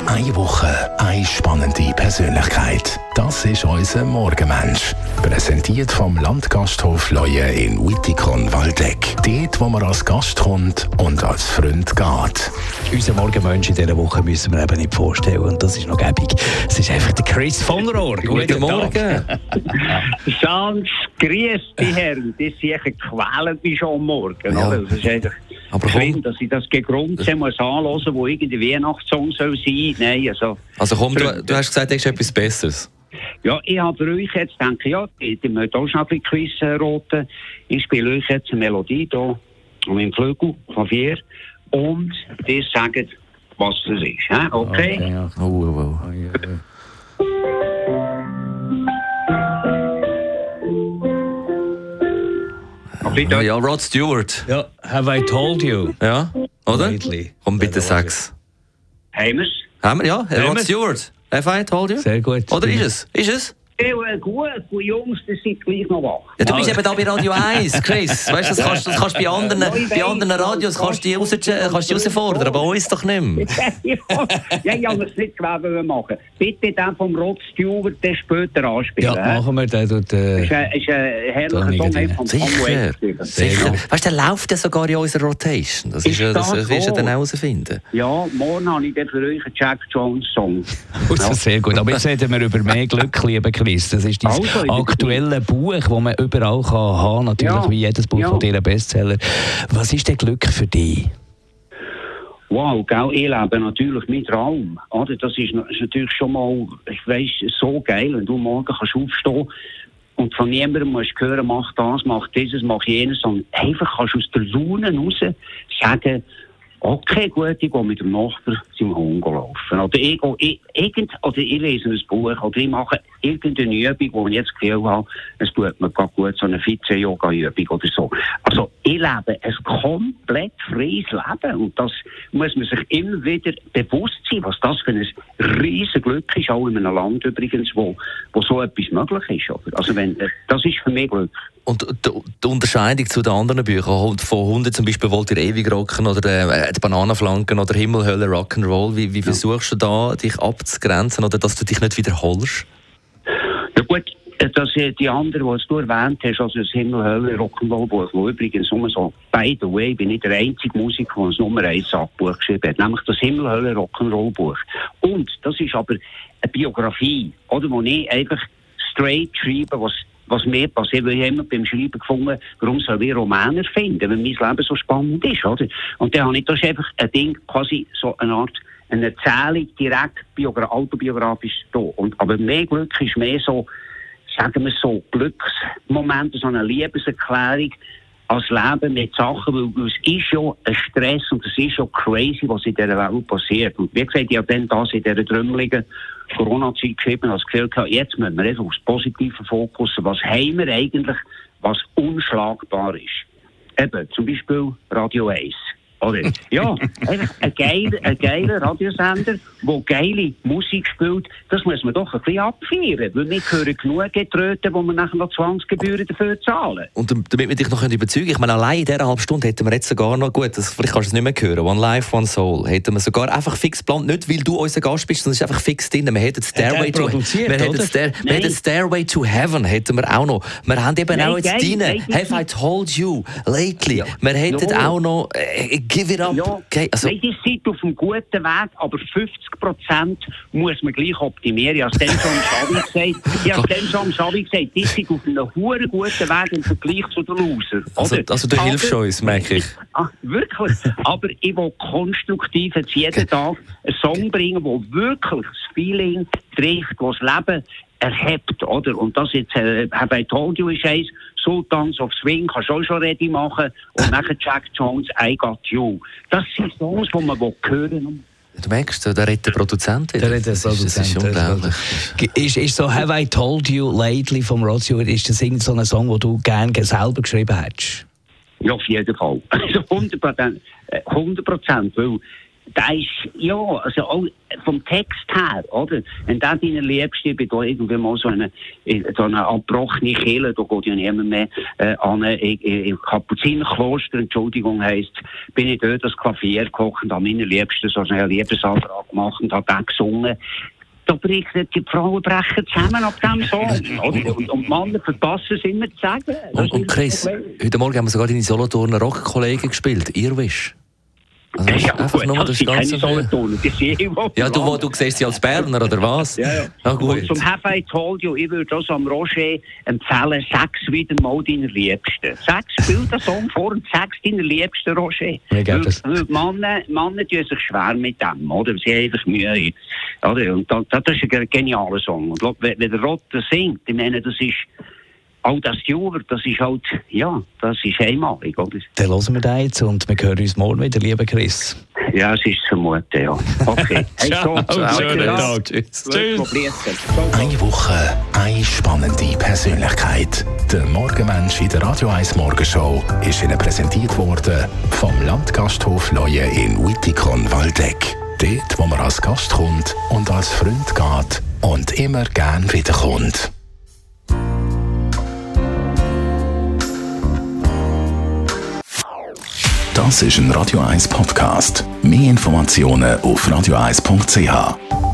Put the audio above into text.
Eine Woche, eine spannende Persönlichkeit. Das ist unser Morgenmensch. Präsentiert vom Landgasthof Leue in Wittikon-Waldeck. Dort, wo man als Gast kommt und als Freund geht. Unser Morgenmensch in dieser Woche müssen wir eben nicht vorstellen. Und das ist noch gäbig. Es ist einfach der Chris von Rohr. Guten Morgen. Sans, grüß die Herren. Das sicher quälen mich schon am Morgen. Ja. Das ist einfach schlimm, dass ich das gegrunzt muss anhören, wo irgendein Weihnachtssong soll sein. Nein, Also komm, du hast gesagt, du hast etwas Besseres. Ja, ich habe für euch jetzt gedacht, ja, die möchte auch schon ein bisschen Quiz roten. Ich spiele euch jetzt eine Melodie hier an meinem Flügel, Klavier, und die sagen, was es ist. He? Okay? Ja. Ja, Rod Stewart. Ja, have I told you? Ja, oder? Lately. Komm, bitte sag's. Haben wir es? Haben wir? Ja, Rod wir? Stewart. Have I told you? Sehr gut. Oder ist es? Ist es? Gut, die Jungs, die sind gleich noch wach. Ja, du bist eben da bei Radio 1, Chris. Weißt du, das kannst bei anderen Radios kannst du die herausfordern, aber bei uns doch nicht mehr. Ja, ich habe es nicht gewählt machen. Bitte den vom Rod Stewart den später anspielen. Ja, machen wir. Der tut, ist ein herrlicher Song von Sicher. Sicher. Weißt du, der läuft ja sogar in unserer Rotation. Das wirst du dann herausfinden. Ja, morgen habe ich dann für euch einen Jack Jones Song. Sehr gut. Aber jetzt reden wir über mehr Glück, lieber Chris. Das ist dein aktuelle Buch, das man überall haben kann. Natürlich, wie jedes Buch von dir ein Bestseller. Was ist denn Glück für dich? Wow, gell, ich lebe natürlich mein Traum. Oder? Das ist natürlich schon mal, ich weiss, so geil, wenn du morgen kannst aufstehen und von niemandem musst hören, mach das, mach dieses, mach jenes, sondern einfach kannst du aus der Laune raus sagen, okay, gut, ich gehe mit dem Nachbar zum Hund laufen. Oder ich lese ein Buch, oder ich mache irgendeine Übung, wo ich jetzt das Gefühl habe, es tut mir gut, so eine Vize-Yoga-Übung oder so. Also ich lebe ein komplett freies Leben und das muss man sich immer wieder bewusst sein, was das für ein riesen Glück ist, auch in einem Land übrigens, wo so etwas möglich ist. Oder? Also das ist für mich Glück. Und die Unterscheidung zu den anderen Büchern, von Hunde zum Beispiel «Wollt ihr ewig rocken» oder «Die Bananenflanken» oder «Himmel, Hölle, Rock'n'Roll», wie versuchst du da, dich abzugrenzen oder dass du dich nicht wiederholst? Ja gut, dass die anderen, die du erwähnt hast, also das «Himmel, Hölle, Rock'n'Roll-Buch», wo übrigens nur so, by the way, bin ich der einzige Musiker, der das Nummer 1 Buch geschrieben hat, nämlich das «Himmel, Hölle, Rock'n'Roll-Buch». Und das ist aber eine Biografie, oder, wo ich einfach straight schreibe, was mir passiert. Ich habe immer beim Schreiben gefunden, warum soll ich Roman erfinden, wenn mein Leben so spannend ist, oder? Und dann habe ich das einfach ein Ding, quasi so eine Art, eine Erzählung direkt autobiografisch da. Aber mehr Glück ist mehr so, sagen wir so, Glücksmomente, so eine Liebeserklärung als Leben mit Sachen, weil es ist ja ein Stress und es ist ja crazy, was in dieser Welt passiert. Und wie gesagt, ich habe dann das in dieser trümmeligen Corona-Zeit geschrieben, als Gefühl gehabt, jetzt müssen wir einfach aufs Positive fokussen. Was haben wir eigentlich, was unschlagbar ist? Eben, zum Beispiel Radio 1. Oder? Ja, einfach ein geiler Radiosender, der geile Musik spielt, das muss man doch ein bisschen abfeiern, weil wir hören genug Getröten, wo wir nachher noch Zwangsgebühren dafür zahlen. Und damit wir dich noch überzeugen können, ich meine, allein in dieser halben Stunde hätten wir jetzt sogar noch, gut, vielleicht kannst du es nicht mehr hören, «One Life, One Soul», hätten wir sogar einfach fix geplant, nicht weil du unser Gast bist, sondern es ist einfach fix drin. Wir hätten «Stairway to Heaven» hätten wir auch noch. Wir haben eben auch jetzt drin «Have I Told You Lately». Ja. Wir hätten auch noch «Give It Up». Ja, okay, also, nein, die sind auf einem guten Weg, aber 50% muss man gleich optimieren. Ich habe es dann schon am Schabi gesagt, die sind auf einem hohen guten Weg im Vergleich zu den Loser. Also du hilfst uns, merke ich. Wirklich. Aber ich will konstruktiv jetzt jeden Tag einen Song bringen, der wirklich das Feeling trifft, das Leben erhebt, oder? Und das jetzt, «Have I Told You» ist eins, «Sultans of Swing» kannst du auch schon ready machen und nachher Jack Jones «I Got You». Das sind Songs, die man hören will. Du merkst, da redet der Produzent wieder. Das ist unglaublich. Ist so «Have I Told You Lately» vom Rod Stewart, ist das irgend so ein Song, den du gerne selber geschrieben hättest? Ja, auf jeden Fall. Also 100%, weil der ist, ja, also auch vom Text her, oder? Wenn der deiner Liebste, bei da irgendwie mal so eine abbrochene Kehle, da geht ja niemand mehr an im Kapuzinerkloster, Entschuldigung, heisst, bin ich dort das Klavier gekocht und habe meiner Liebsten so einen Liebesantrag gemacht und habe den gesungen. Da brechen die Frauen brechen zusammen ab diesem Song. Und die Männer verpassen es immer zu sagen. Und Chris, heute Morgen haben wir sogar deine Solothurner Rockkollegen gespielt, Irrwisch. Also ja, einfach nur das Ganze. Ja, du siehst sie als Berner, oder was? Ja. Gut. Und zum Have I Told You, ich würde auch am Roger empfehlen, sag's wieder mal deiner Liebsten. Spiel den Song vor und sag's deiner Liebsten, Roger. Weil Männer tun sich schwer mit dem, oder? Sie haben einfach Mühe. Oder? Und das ist ein genialer Song. Und wenn der Rotter singt, ich meine, das ist all das Jura, das ist halt, ja, das ist einmalig, oder? Dann hören wir den jetzt und wir hören uns morgen wieder, lieber Chris. Ja, es ist zu vermuten, ja. Okay. Ciao, schönen Tag. Tschüss. Eine Woche, eine spannende Persönlichkeit. Der Morgenmensch in der Radio 1 Morgenshow ist Ihnen präsentiert worden vom Landgasthof Leue in Wittikon-Waldeck. Dort, wo man als Gast kommt und als Freund geht und immer gern wiederkommt. Das ist ein Radio 1 Podcast. Mehr Informationen auf radio1.ch.